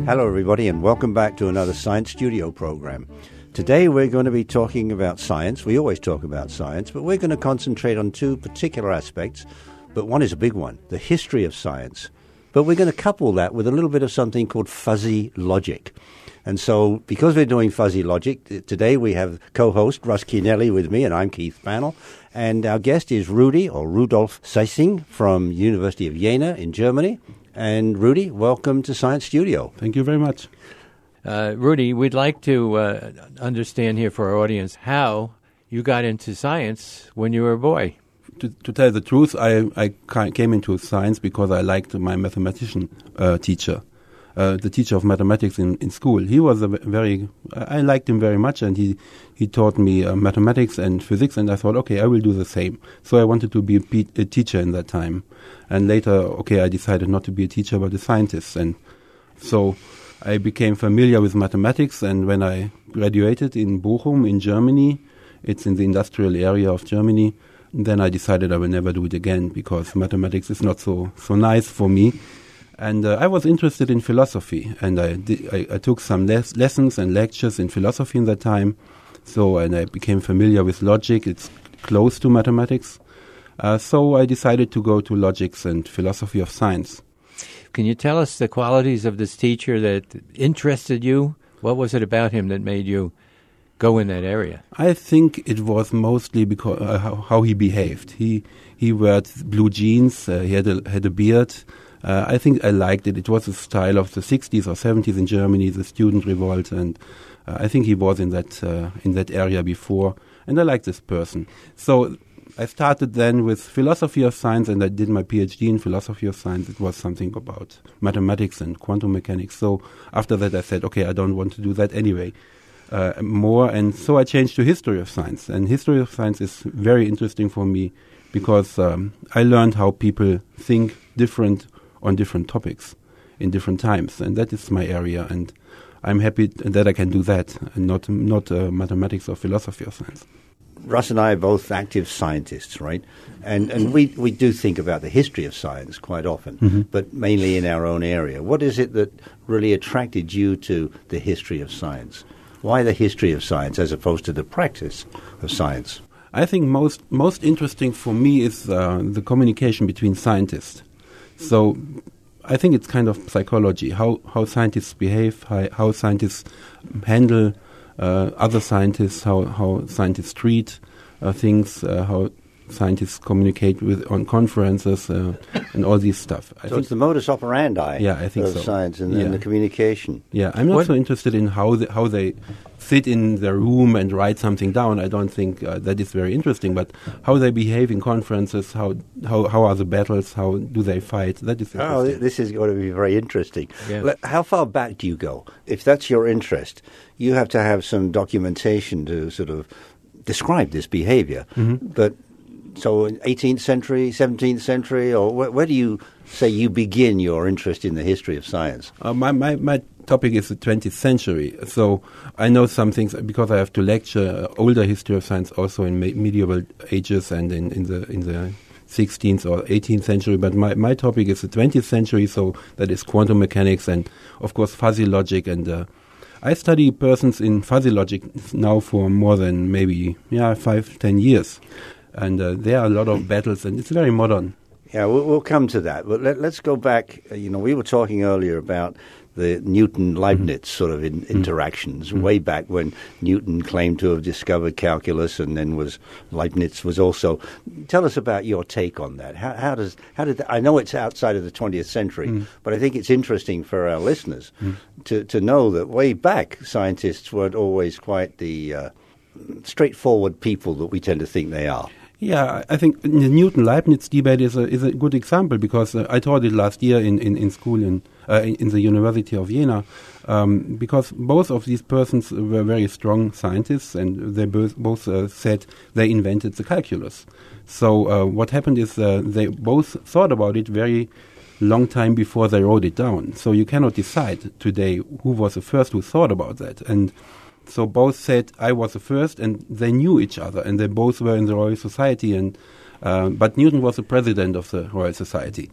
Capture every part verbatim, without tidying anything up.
Hello, everybody, and welcome back to another Science Studio program. Today we're going to be talking about science. We always talk about science, but we're going to concentrate on two particular aspects, but one is a big one, the history of science. But we're going to couple that with a little bit of something called fuzzy logic. And so because we're doing fuzzy logic, today we have co-host Russ Chianelli with me, and I'm Keith Pannell. And our guest is Rudy, or Rudolf Seissing, from University of Jena in Germany. And Rudy, welcome to Science Studio. Thank you very much. Uh, Rudy, we'd like to uh, understand here for our audience how you got into science when you were a boy. To, to tell the truth, I, I came into science because I liked my mathematician uh, teacher, uh, the teacher of mathematics in, in school. He was a very, I liked him very much, and he, he taught me uh, mathematics and physics, and I thought, okay, I will do the same. So I wanted to be a, pe- a teacher in that time. And later, okay, I decided not to be a teacher but a scientist. And so I became familiar with mathematics, and when I graduated in Bochum in Germany, it's in the industrial area of Germany, then I decided I will never do it again because mathematics is not so so nice for me. And uh, I was interested in philosophy, and I, did, I, I took some les- lessons and lectures in philosophy in that time. So, and I became familiar with logic. It's close to mathematics. Uh, so I decided to go to logics and philosophy of science. Can you tell us the qualities of this teacher that interested you? What was it about him that made you go in that area? I think it was mostly because uh, how, how he behaved. He he wore blue jeans. Uh, he had a had a beard. Uh, I think I liked it. It was a style of the sixties or seventies in Germany, the student revolt, and uh, I think he was in that uh, in that area before. And I liked this person. So I started then with philosophy of science, and I did my PhD in philosophy of science. It was something about mathematics and quantum mechanics. So after that, I said, okay, I don't want to do that anyway. Uh, more, and so I changed to history of science. And history of science is very interesting for me because um, I learned how people think different on different topics in different times, and that is my area. And I'm happy that I can do that, and not not uh, mathematics or philosophy of science. Russ and I are both active scientists, right? And and we, we do think about the history of science quite often, mm-hmm. but mainly in our own area. What is it that really attracted you to the history of science? Why the history of science as opposed to the practice of science? I think most most interesting for me is uh, the communication between scientists. So I think it's kind of psychology, how, how scientists behave, how, how scientists handle uh, other scientists, how, how scientists treat uh, things, uh, how scientists communicate with on conferences uh, and all this stuff. I so think it's the modus operandi yeah, I think of so. science and, yeah. and the communication. Yeah, I'm not what? so interested in how they, how they sit in their room and write something down. I don't think uh, that is very interesting, but how they behave in conferences, how how, how are the battles, how do they fight, that is interesting. Oh, this is going to be very interesting. Yeah. Let, how far back do you go? If that's your interest, you have to have some documentation to sort of describe this behavior. Mm-hmm. But so eighteenth century, seventeenth century, or wh- where do you say you begin your interest in the history of science? Uh, my, my, my topic is the twentieth century. So I know some things because I have to lecture uh, older history of science also in me- medieval ages and in, in the in the sixteenth or eighteenth century. But my, my topic is the twentieth century, so that is quantum mechanics and, of course, fuzzy logic. And uh, I study persons in fuzzy logic now for more than maybe yeah five, ten years. And uh, there are a lot of battles, and it's very modern. Yeah, we'll, we'll come to that. But let, let's go back. Uh, you know, we were talking earlier about the Newton-Leibniz mm-hmm. sort of in, interactions, mm-hmm. way back when Newton claimed to have discovered calculus, and then was Leibniz was also. Tell us about your take on that. How, how does how did that, I know it's outside of the twentieth century, mm-hmm. but I think it's interesting for our listeners mm-hmm. to to know that way back scientists weren't always quite the uh, straightforward people that we tend to think they are. Yeah, I think the Newton-Leibniz debate is a is a good example because uh, I taught it last year in, in, in school in, uh, in in the University of Jena um, because both of these persons were very strong scientists and they both, both uh, said they invented the calculus. So uh, what happened is uh, they both thought about it very long time before they wrote it down. So you cannot decide today who was the first who thought about that. And so both said I was the first, and they knew each other, and they both were in the Royal Society. And uh, but Newton was the president of the Royal Society,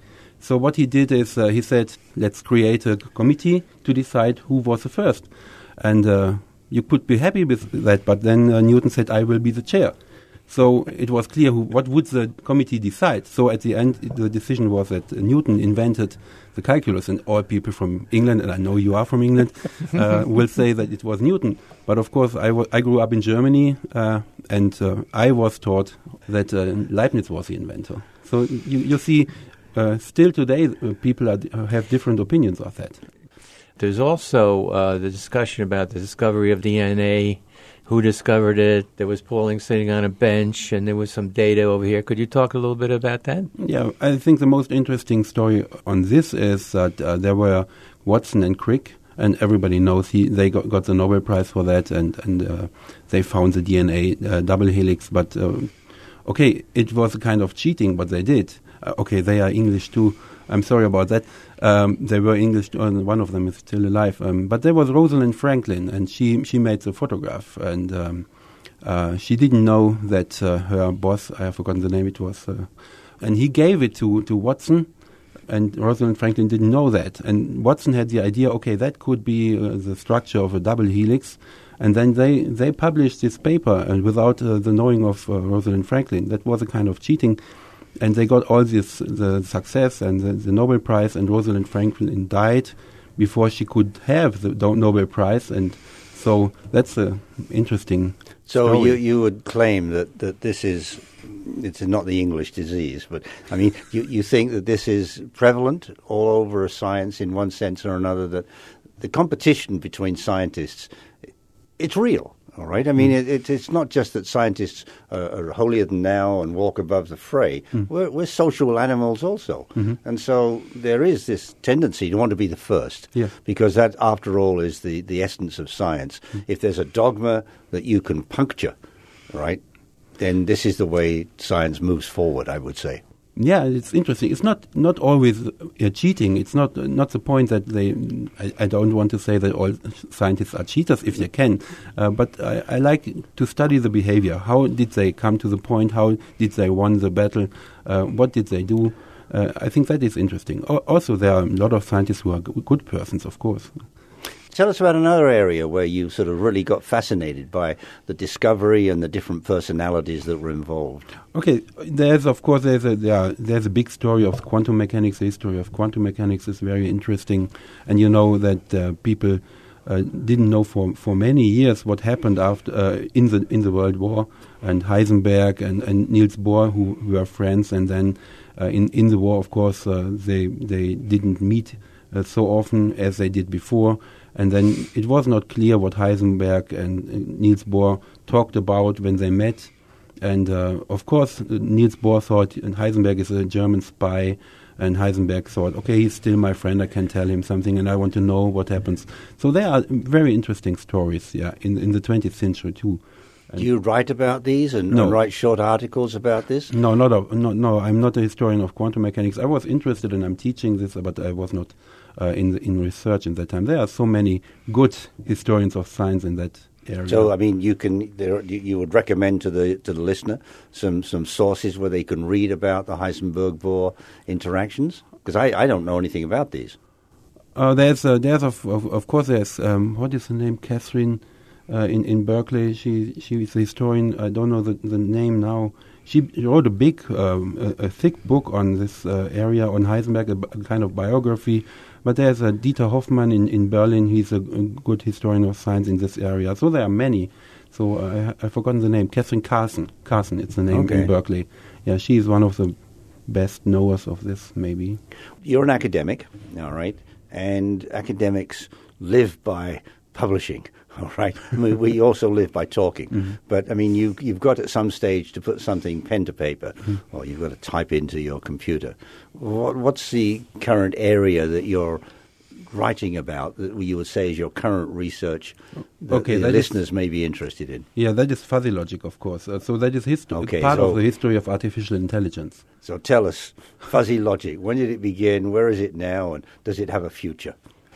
So what he did is uh, he said, let's create a committee to decide who was the first. And uh, you could be happy with that, but then uh, Newton said, I will be the chair. So it was clear who, what would the committee decide. So at the end, the decision was that uh, Newton invented the calculus, and all people from England, and I know you are from England, uh, will say that it was Newton. But of course, I, w- I grew up in Germany, uh, and uh, I was taught that uh, Leibniz was the inventor. So you, you see, uh, still today, uh, people are, uh, have different opinions of that. There's also uh, the discussion about the discovery of D N A, who discovered it. There was Pauling sitting on a bench, and there was some data over here. Could you talk a little bit about that? Yeah, I think the most interesting story on this is that uh, there were Watson and Crick, and everybody knows he they got, got the Nobel Prize for that, and, and uh, they found the D N A uh, double helix. But, uh, okay, it was a kind of cheating, but they did. Uh, okay, they are English too. I'm sorry about that. Um, they were English, and one of them is still alive. Um, but there was Rosalind Franklin, and she, she made the photograph. And um, uh, she didn't know that uh, her boss, I have forgotten the name, it was... Uh, and he gave it to, to Watson, and Rosalind Franklin didn't know that. And Watson had the idea, okay, that could be uh, the structure of a double helix. And then they, they published this paper and without uh, the knowing of uh, Rosalind Franklin. That was a kind of cheating. And they got all this, the success and the, the Nobel Prize, and Rosalind Franklin died before she could have the Nobel Prize, and so that's an interesting So story. you you would claim that, that this is, it's not the English disease, but I mean, you, you think that this is prevalent all over science in one sense or another, that the competition between scientists, it's real. All right. I mean, mm. it, it, it's not just that scientists uh, are holier than thou and walk above the fray. Mm. We're, we're social animals also. Mm-hmm. And so there is this tendency to want to be the first, yeah. because that, after all, is the, the essence of science. Mm. If there's a dogma that you can puncture, right, then this is the way science moves forward, I would say. Yeah, it's interesting. It's not not always uh, cheating. It's not uh, not the point that they. I, I don't want to say that all scientists are cheaters if they can, uh, but I, I like to study the behavior. How did they come to the point? How did they won the battle? Uh, what did they do? Uh, I think that is interesting. O- also, there are a lot of scientists who are g- good persons, of course. Tell us about another area where you sort of really got fascinated by the discovery and the different personalities that were involved. Okay, there's of course there's a there, there's a big story of quantum mechanics. The history of quantum mechanics is very interesting, and you know that uh, people uh, didn't know for for many years what happened after uh, in the in the World War, and Heisenberg and, and Niels Bohr, who, who were friends, and then uh, in in the war, of course, uh, they they didn't meet uh, so often as they did before. And then it was not clear what Heisenberg and uh, Niels Bohr talked about when they met. And uh, of course, uh, Niels Bohr thought Heisenberg is a German spy, and Heisenberg thought, okay, he's still my friend, I can tell him something, and I want to know what happens. So there are very interesting stories, yeah, in, in the twentieth century too. And do you write about these and, no. and write short articles about this? No, not a, no, no. I'm not a historian of quantum mechanics. I was interested, and I'm teaching this, but I was not uh, in the, in research in that time. There are so many good historians of science in that area. So, I mean, you can there, you would recommend to the to the listener some some sources where they can read about the Heisenberg-Bohr interactions, because I, I don't know anything about these. Uh, there's uh, there's of, of of course there's um, what is the name, Catherine. Uh, in in Berkeley, she she is a historian. I don't know the, the name now. She wrote a big, um, a, a thick book on this uh, area on Heisenberg, a, b- a kind of biography. But there's a Dieter Hoffmann in, in Berlin. He's a, a good historian of science in this area. So there are many. So uh, I, I've forgotten the name. Catherine Carson. Carson, it's the name Okay. in Berkeley. Yeah, she is one of the best knowers of this, maybe. You're an academic, all right, and academics live by publishing. All right. I mean, we also live by talking. Mm-hmm. But, I mean, you, you've got at some stage to put something pen to paper, mm-hmm. or you've got to type into your computer. What, what's the current area that you're writing about that you would say is your current research that okay, the that listeners is, may be interested in? Yeah, that is fuzzy logic, of course. Uh, so that is history. Okay, it's part so of the history of artificial intelligence. So tell us, fuzzy logic, when did it begin, where is it now, and does it have a future?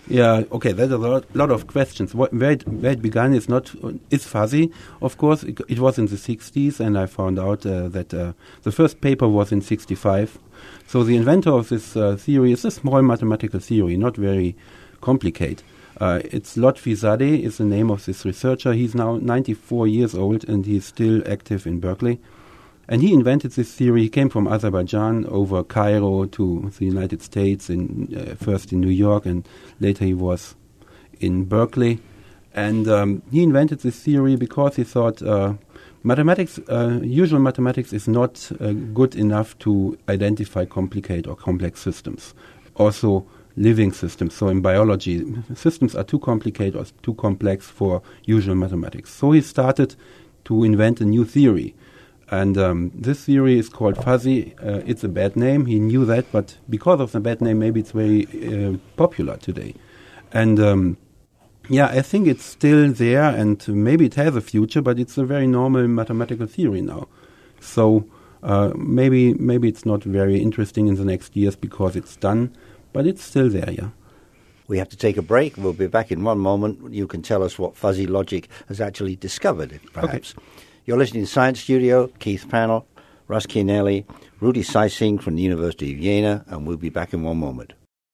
Yeah, okay, there's a lot, lot of questions. What, where, it, where it began is not is fuzzy, of course. It, it was in the sixties, and I found out uh, that uh, the first paper was in sixty-five. So the inventor of this uh, theory is a small mathematical theory, not very complicated. Uh, it's Lotfi Zadeh is the name of this researcher. He's now ninety-four years old, and he's still active in Berkeley. And he invented this theory. He came from Azerbaijan over Cairo to the United States, in, uh, first in New York, and later he was in Berkeley. And um, he invented this theory because he thought uh, mathematics, uh, usual mathematics is not uh, good enough to identify complicated or complex systems. Also living systems. So in biology, systems are too complicated or too complex for usual mathematics. So he started to invent a new theory. And um, this theory is called fuzzy. Uh, it's a bad name. He knew that, but because of the bad name, maybe it's very uh, popular today. And um, yeah, I think it's still there, and maybe it has a future, but it's a very normal mathematical theory now. So uh, maybe maybe it's not very interesting in the next years because it's done, but it's still there, yeah. We have to take a break. We'll be back in one moment. You can tell us what fuzzy logic has actually discovered, perhaps. Okay. You're listening to Science Studio, Keith Pannell, Russ Chianelli, Rudy Seising from the University of Jena, and we'll be back in one moment.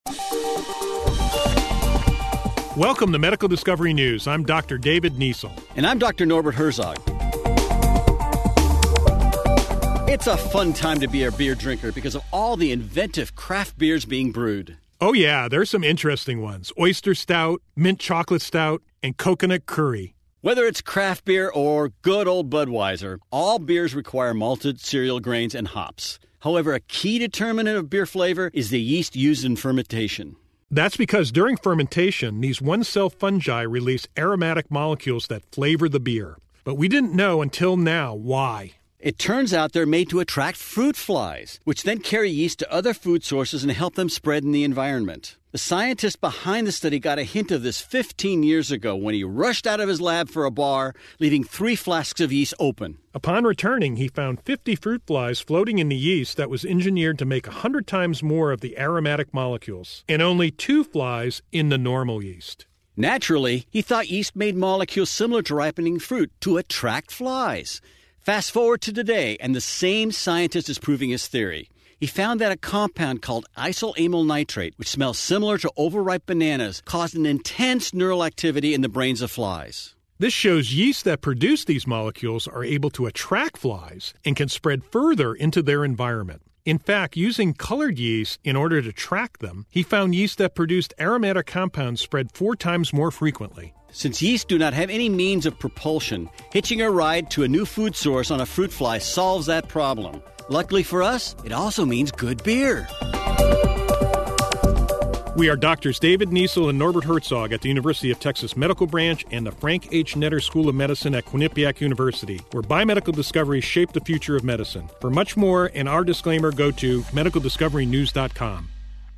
Welcome to Medical Discovery News. I'm Doctor David Niesel. And I'm Doctor Norbert Herzog. It's a fun time to be a beer drinker because of all the inventive craft beers being brewed. Oh yeah, there's some interesting ones. Oyster Stout, Mint Chocolate Stout, and Coconut Curry. Whether it's craft beer or good old Budweiser, all beers require malted cereal grains and hops. However, a key determinant of beer flavor is the yeast used in fermentation. That's because during fermentation, these one-cell fungi release aromatic molecules that flavor the beer. But we didn't know until now why. It turns out they're made to attract fruit flies, which then carry yeast to other food sources and help them spread in the environment. The scientist behind the study got a hint of this fifteen years ago when he rushed out of his lab for a bar, leaving three flasks of yeast open. Upon returning, he found fifty fruit flies floating in the yeast that was engineered to make one hundred times more of the aromatic molecules, and only two flies in the normal yeast. Naturally, he thought yeast made molecules similar to ripening fruit to attract flies. Fast forward to today, and the same scientist is proving his theory. He found that a compound called isoamyl nitrate, which smells similar to overripe bananas, caused an intense neural activity in the brains of flies. This shows yeast that produce these molecules are able to attract flies and can spread further into their environment. In fact, using colored yeast in order to track them, he found yeast that produced aromatic compounds spread four times more frequently. Since yeast do not have any means of propulsion, hitching a ride to a new food source on a fruit fly solves that problem. Luckily for us, it also means good beer. We are Doctors David Niesel and Norbert Herzog at the University of Texas Medical Branch and the Frank H. Netter School of Medicine at Quinnipiac University, where biomedical discoveries shape the future of medicine. For much more and our disclaimer, go to medical discovery news dot com.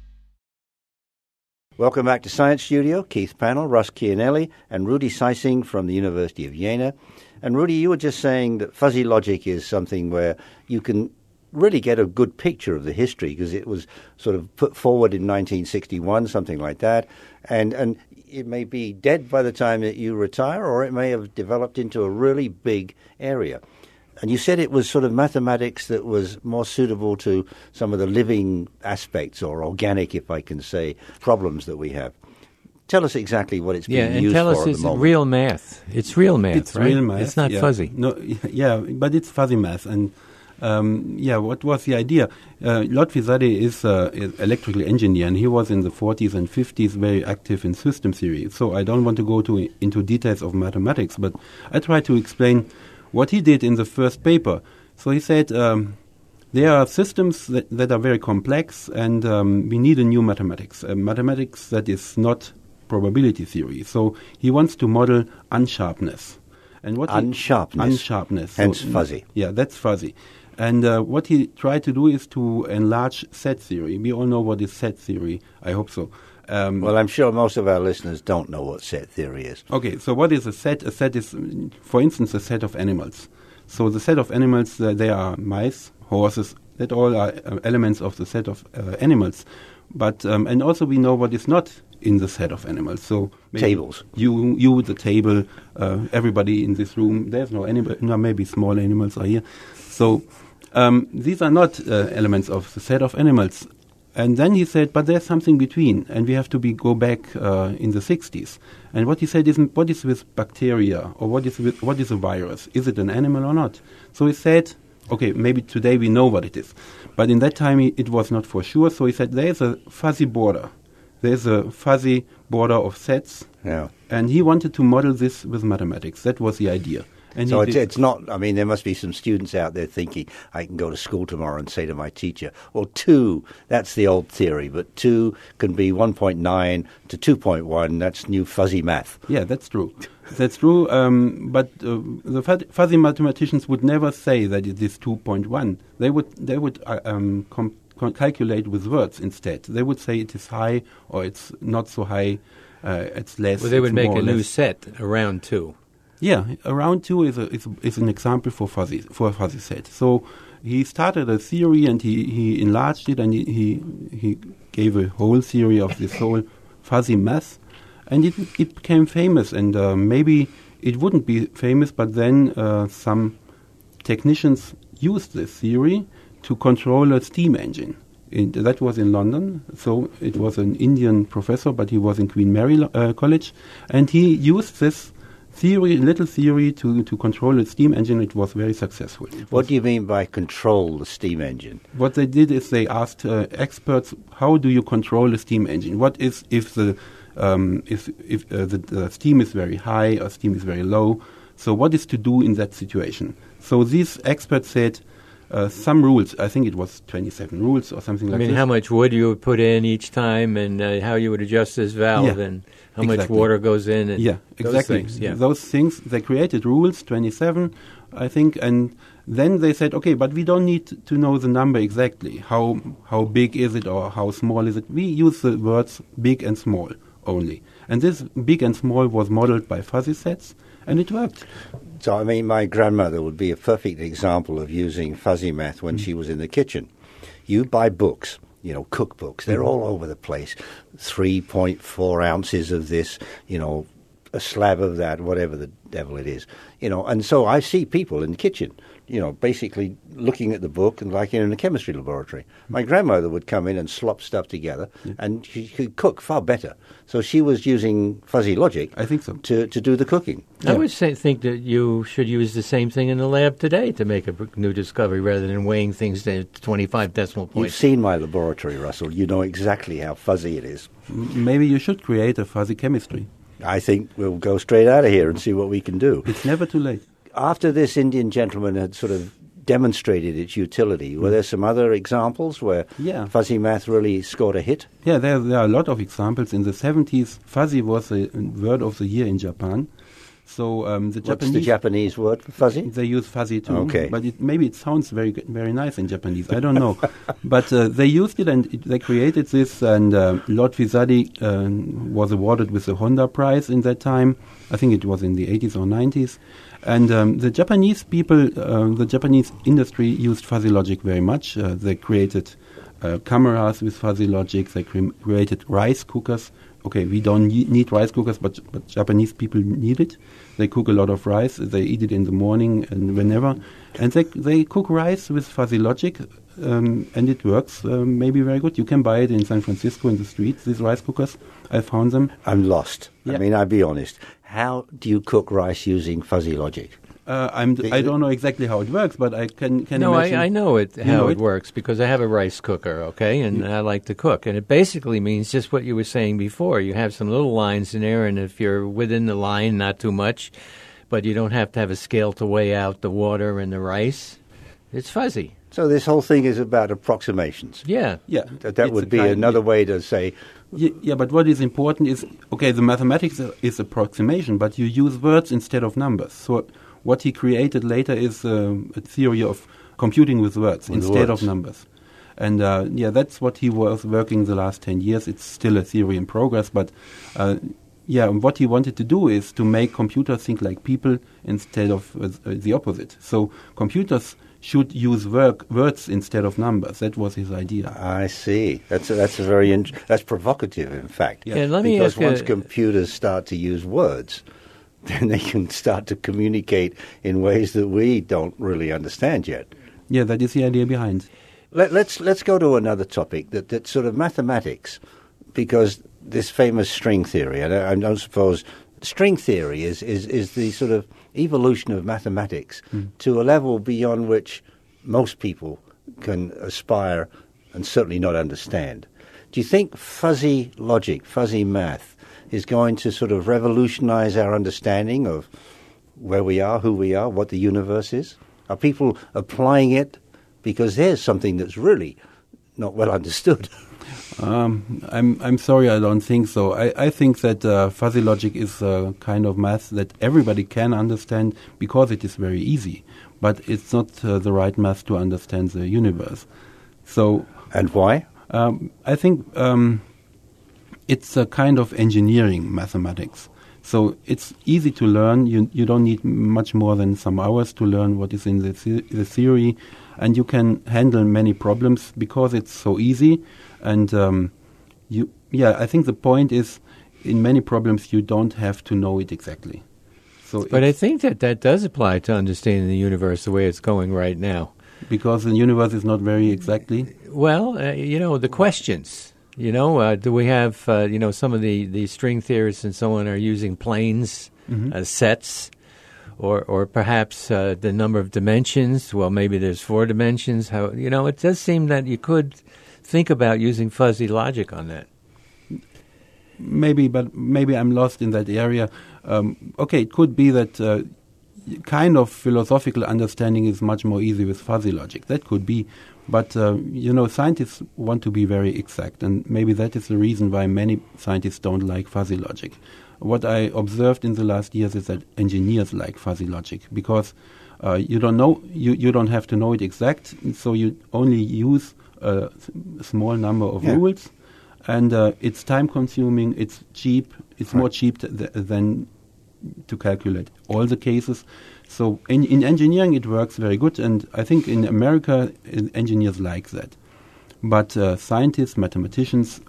Welcome back to Science Studio. Keith Pannell, Russ Chianelli, and Rudy Seising from the University of Jena. And Rudy, you were just saying that fuzzy logic is something where you can really get a good picture of the history because it was sort of put forward in nineteen sixty-one, something like that. And and it may be dead by the time that you retire, or it may have developed into a really big area. And you said it was sort of mathematics that was more suitable to some of the living aspects, or organic, if I can say, problems that we have. Tell us exactly what it's being yeah, and used tell for us at it's the moment. real math. It's real math, It's right? real math. It's not yeah. fuzzy. No, yeah, but it's fuzzy math. And um, yeah, what was the idea? Uh, Lotfi Zadeh is uh, an electrical engineer, and he was in the forties and fifties very active in system theory. So I don't want to go to into details of mathematics, but I try to explain what he did in the first paper. So he said um, there are systems that, that are very complex, and um, we need a new mathematics, a mathematics that is not probability theory. So he wants to model unsharpness. And what unsharpness. He, unsharpness. Hence so, fuzzy. Yeah, that's fuzzy. And uh, what he tried to do is to enlarge set theory. We all know what is set theory. I hope so. Um, well, I'm sure most of our listeners don't know what set theory is. Okay, so what is a set? A set is, for instance, a set of animals. So the set of animals, uh, they are mice, horses, that all are uh, elements of the set of uh, animals. But um, and also we know what is not in the set of animals. So maybe Tables. You, you, the table, uh, everybody in this room. There's no animal. No, maybe small animals are here. So um, these are not uh, elements of the set of animals. And then he said, but there's something between, and we have to be go back uh, in the sixties. And what he said is, what is with bacteria, or what is with, what is a virus? Is it an animal or not? So he said, okay, maybe today we know what it is, but in that time he, it was not for sure. So he said, there's a fuzzy border, there's a fuzzy border of sets, Yeah. and he wanted to model this with mathematics. That was the idea. And So he it's, did- it's not, I mean, there must be some students out there thinking, I can go to school tomorrow and say to my teacher, well, two, that's the old theory, but two can be one point nine to two point one, that's new fuzzy math. Yeah, that's true. That's true. Um, but uh, the fuzz- fuzzy mathematicians would never say that it is two point one. They would they would uh, um, com- com- calculate with words instead. They would say it is high or it's not so high. Uh, it's less. Well, they would it's make more a or new less. set around two. Yeah, around two is a, is, a, is an example for fuzzy for a fuzzy set. So he started a theory and he, he enlarged it and he, he he gave a whole theory of this whole fuzzy math, and it it became famous. And uh, maybe it wouldn't be famous, but then uh, some technicians used this theory to control a steam engine. It, that was in London, so it was an Indian professor, but he was in Queen Mary uh, College, and he used this theory, little theory, to, to control a steam engine. It was very successful. It What was- do you mean by control the steam engine? what they did is they asked uh, experts, how do you control a steam engine? What is if the um, if if uh, the, the steam is very high or steam is very low? So what is to do in that situation? So these experts said uh, some rules. I think it was twenty-seven rules or something I like mean, this. how much wood you would put in each time, and uh, how you would adjust this valve, Yeah, and how much exactly. water goes in, and Yeah, those exactly. things. Yeah. Those things, they created rules, twenty-seven, I think, and then they said, okay, but we don't need to know the number exactly. How how big is it or how small is it? We use the words big and small only. And this big and small was modeled by fuzzy sets, and it worked. So, I mean, my grandmother would be a perfect example of using fuzzy math when she was in the kitchen. You buy books, you know, cookbooks. They're all over the place. three point four ounces of this, you know, a slab of that, whatever the devil it is. You know, and so I see people in the kitchen, you know, basically looking at the book and like in a chemistry laboratory. My grandmother would come in and slop stuff together, and she could cook far better. So she was using fuzzy logic I think so. to, to do the cooking. I would say, think that you should use the same thing in the lab today to make a b- new discovery rather than weighing things to twenty-five decimal You've points. seen my laboratory, Russell. You know exactly how fuzzy it is. M- Maybe you should create a fuzzy chemistry. I think we'll go straight out of here and see what we can do. It's never too late. After this Indian gentleman had sort of demonstrated its utility, were there some other examples where Yeah. fuzzy math really scored a hit? Yeah, there, there are a lot of examples. In the seventies, fuzzy was the word of the year in Japan. So um, the What's Japanese... the Japanese word for fuzzy? They use fuzzy too, Okay. but it, maybe it sounds very good- very nice in Japanese. I don't know, but uh, they used it and it, they created this. And uh, Lord Vizadi uh, was awarded with the Honda Prize in that time. I think it was in the eighties or nineties. And um, the Japanese people, uh, the Japanese industry used fuzzy logic very much. Uh, they created uh, cameras with fuzzy logic. They cre- created rice cookers. Okay, we don't ne- need rice cookers, but, but Japanese people need it. They cook a lot of rice. They eat it in the morning and whenever. And they they cook rice with fuzzy logic, um, and it works um, maybe very good. You can buy it in San Francisco in the streets, these rice cookers. I found them. I'm lost. I Yeah. mean, I'll be honest. How do you cook rice using fuzzy logic? Uh, I'm d- I don't know exactly how it works, but I can, can No, imagine. I, I know it You how know it, it? works because I have a rice cooker, okay, and I like to cook. And it basically means just what you were saying before. You have some little lines in there, and if you're within the line, not too much, but you don't have to have a scale to weigh out the water and the rice. It's fuzzy. So this whole thing is about approximations. Yeah. Yeah, That, that it's would a be kind- another way to say, Yeah, yeah, but what is important is, okay, the mathematics is approximation, but you use words instead of numbers. So what he created later is um, a theory of computing with words With instead words. of numbers. And uh, yeah, that's what he was working the last ten years. It's still a theory in progress, but uh, yeah, what he wanted to do is to make computers think like people instead of uh, the opposite. So computers should use work, words instead of numbers. That was his idea. I see. That's a, that's a very int- that's provocative, in fact. Yeah, let me because ask once a- computers start to use words, then they can start to communicate in ways that we don't really understand yet. Yeah, that is the idea behind. Let, let's let's go to another topic, that, that sort of mathematics, because this famous string theory, and I, I don't suppose string theory is, is, is the sort of evolution of mathematics mm. to a level beyond which most people can aspire and certainly not understand. Do you think fuzzy logic, fuzzy math, is going to sort of revolutionize our understanding of where we are, who we are, what the universe is? Are people applying it? Because there's something that's really not well understood. Um, I'm I'm sorry, I don't think so. I, I think that uh, fuzzy logic is a kind of math that everybody can understand because it is very easy, but it's not uh, the right math to understand the universe. So, and why? Um, I think um, it's a kind of engineering mathematics. So it's easy to learn. You you don't need much more than some hours to learn what is in the, the the theory, and you can handle many problems because it's so easy. And um, you, yeah, I think the point is, in many problems you don't have to know it exactly. So, but I think that that does apply to understanding the universe the way it's going right now. Because the universe is not very exactly. Well, uh, you know, the questions. You know, uh, do we have, uh, you know, some of the, the string theorists and so on are using planes mm-hmm. as sets, or or perhaps uh, the number of dimensions. Well, maybe there's four dimensions. How, you know, it does seem that you could think about using fuzzy logic on that. Maybe, but maybe I'm lost in that area. Um, okay, it could be that uh, kind of philosophical understanding is much more easy with fuzzy logic. That could be. But, uh, you know, scientists want to be very exact, and maybe that is the reason why many scientists don't like fuzzy logic. What I observed in the last years is that engineers like fuzzy logic because uh, you don't know, you, you don't have to know it exact, so you only use a small number of yeah. rules, and uh, it's time-consuming, it's cheap, it's right. more cheap th- than to calculate all the cases. So in, in engineering it works very good, and I think in America in engineers like that. But uh, scientists, mathematicians,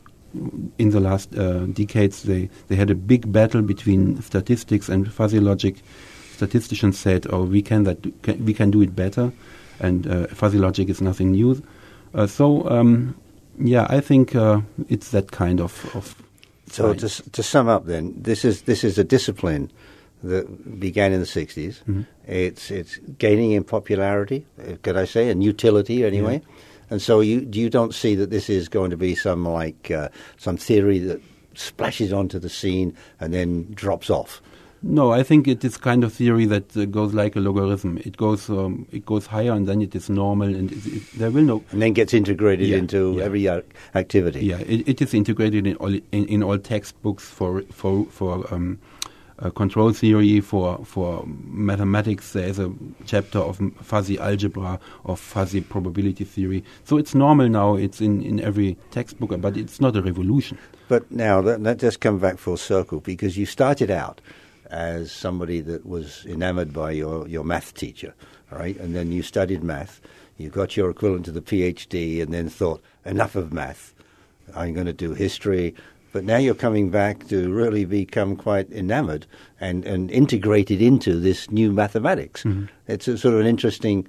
in the last uh, decades, they, they had a big battle between statistics and fuzzy logic. Statisticians said, "Oh, we can that do, can, we can do it better," and uh, fuzzy logic is nothing new. Uh, so um, yeah, I think uh, it's that kind of. of so to, s- to sum up, then, this is this is a discipline that began in the sixties. Mm-hmm. It's it's gaining in popularity, uh, could I say, and utility anyway. Yeah. And so you you don't see that this is going to be some like uh, some theory that splashes onto the scene and then drops off. No, I think it is kind of theory that uh, goes like a logarithm. It goes um, it goes higher and then it is normal, and it, it, there will no and then gets integrated yeah, into yeah. every uh, activity. Yeah, it, it is integrated in all in, in all textbooks for for for. Um, Uh, control theory, for for mathematics. There is a chapter of m- fuzzy algebra, of fuzzy probability theory. So it's normal now. It's in, in every textbook, but it's not a revolution. But now that, that just come back full circle, because you started out as somebody that was enamored by your, your math teacher, all right? And then you studied math. You got your equivalent to the PhD and then thought, enough of math. I'm going to do history. But now you're coming back to really become quite enamored and, and integrated into this new mathematics. Mm-hmm. It's a sort of an interesting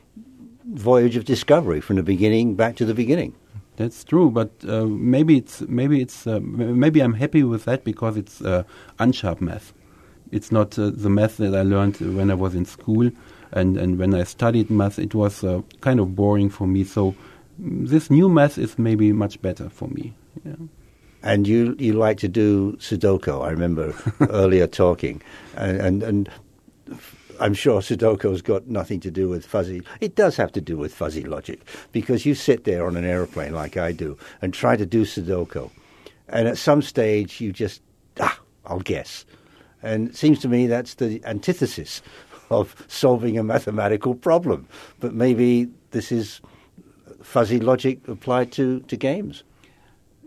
voyage of discovery from the beginning back to the beginning. That's true, but uh, maybe it's maybe it's uh, m- maybe I'm happy with that because it's uh, unsharp math. It's not uh, the math that I learned when I was in school, and, and when I studied math, it was uh, kind of boring for me. So mm, this new math is maybe much better for me. Yeah. And you, you like to do Sudoku, I remember earlier talking. And, and and I'm sure Sudoku's got nothing to do with fuzzy. It does have to do with fuzzy logic, because you sit there on an airplane like I do and try to do Sudoku. And at some stage you just, ah, I'll guess. And it seems to me that's the antithesis of solving a mathematical problem. But maybe this is fuzzy logic applied to, to games.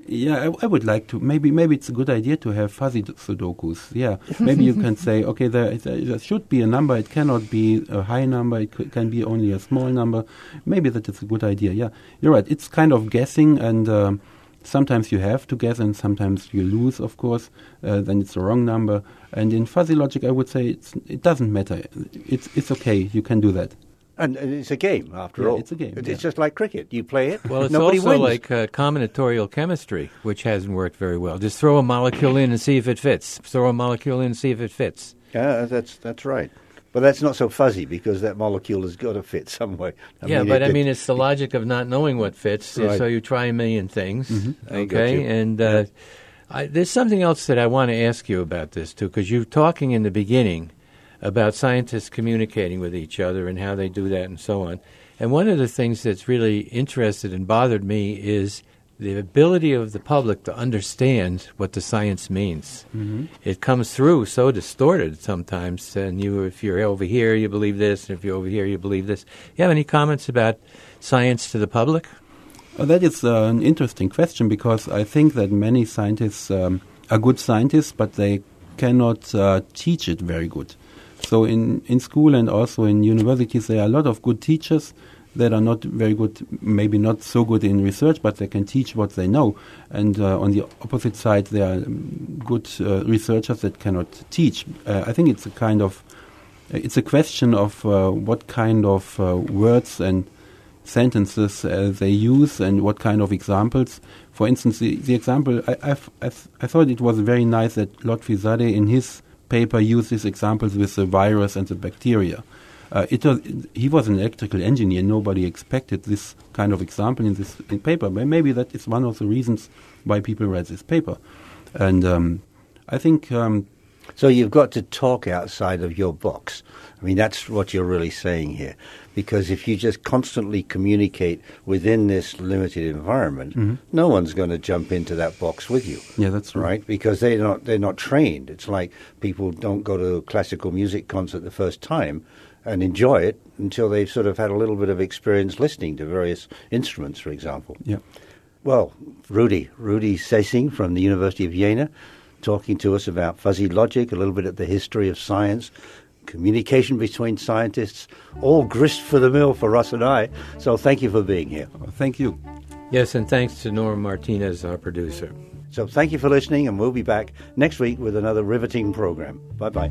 Yeah, I, I would like to. Maybe maybe it's a good idea to have fuzzy d- Sudokus. Yeah, maybe you can say, okay, there, there, there should be a number. It cannot be a high number. It c- can be only a small number. Maybe that is a good idea. Yeah, you're right. It's kind of guessing, and um, sometimes you have to guess, and sometimes you lose, of course. Uh, then it's the wrong number. And in fuzzy logic, I would say it's, it doesn't matter. It's it's okay. You can do that. And, and it's a game, after Yeah, all. it's a game, It's yeah. just like cricket. You play it, Well, it's nobody also wins. like uh, combinatorial chemistry, which hasn't worked very well. Just throw a molecule in and see if it fits. Throw a molecule in and see if it fits. Yeah, that's that's right. But that's not so fuzzy because that molecule has got to fit some way. I yeah, mean, but it- I mean, it- it's the logic of not knowing what fits. Right. So you try a million things, I got okay? you. And uh, I, there's something else that I want to ask you about this too, because you were talking in the beginning about scientists communicating with each other and how they do that and so on. And one of the things that's really interested and bothered me is the ability of the public to understand what the science means. Mm-hmm. It comes through so distorted sometimes, and you, if you're over here, you believe this, and if you're over here, you believe this. You have any comments about science to the public? Uh, that is uh, an interesting question because I think that many scientists um, are good scientists, but they cannot uh, teach it very good. So in, in school and also in universities, there are a lot of good teachers that are not very good, maybe not so good in research, but they can teach what they know. And uh, on the opposite side, there are um, good uh, researchers that cannot teach. Uh, I think it's a kind of, it's a question of uh, what kind of uh, words and sentences uh, they use and what kind of examples. For instance, the, the example, I, I've, I, th- I thought it was very nice that Lotfi Zadeh in his paper used these examples with the virus and the bacteria. Uh, it was, he was an electrical engineer. Nobody expected this kind of example in this in paper. But maybe that is one of the reasons why people read this paper. And um, I think... Um, So you've got to talk outside of your box. I mean, that's what you're really saying here. Because if you just constantly communicate within this limited environment, Mm-hmm. no one's going to jump into that box with you. Yeah, that's right. Right? Because they're not, they're not trained. It's like people don't go to a classical music concert the first time and enjoy it until they've sort of had a little bit of experience listening to various instruments, for example. Yeah. Well, Rudy, Rudy Sessing from the University of Jena, talking to us about fuzzy logic, a little bit of the history of science, communication between scientists, all grist for the mill for Russ and I. So thank you for being here. Uh, thank you. Yes, and thanks to Norm Martinez, our producer. So thank you for listening, and we'll be back next week with another riveting program. Bye-bye.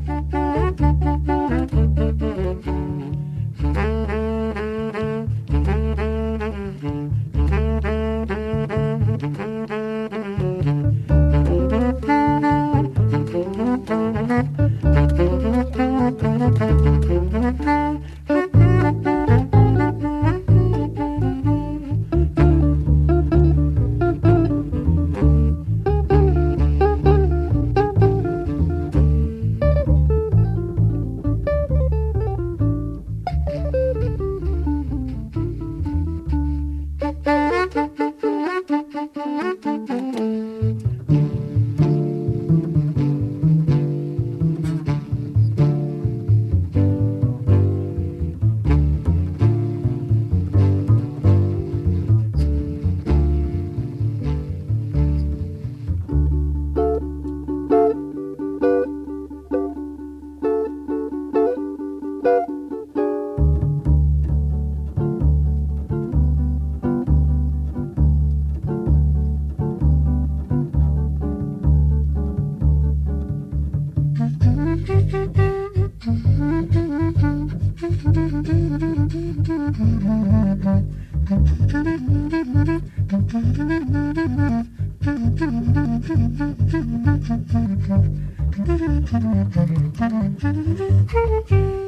Thank you.